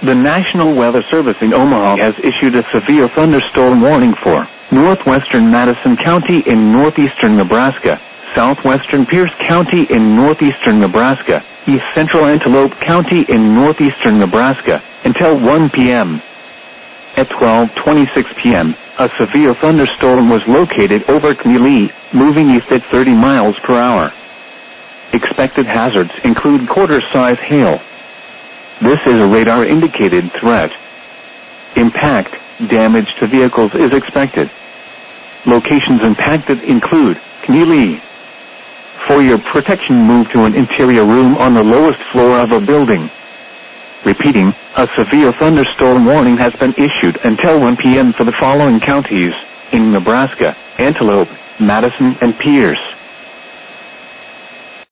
The National Weather Service in Omaha has issued a severe thunderstorm warning for northwestern Madison County in northeastern Nebraska, southwestern Pierce County in northeastern Nebraska, east central Antelope County in northeastern Nebraska, until 1 p.m. At 12:26 p.m., a severe thunderstorm was located over Keneally, moving east at 30 miles per hour. Expected hazards include quarter-size hail. This is a radar-indicated threat. Impact, damage to vehicles is expected. Locations impacted include Keneally. For your protection, move to an interior room on the lowest floor of a building. Repeating, a severe thunderstorm warning has been issued until 1 p.m. for the following counties in Nebraska: Antelope, Madison, and Pierce.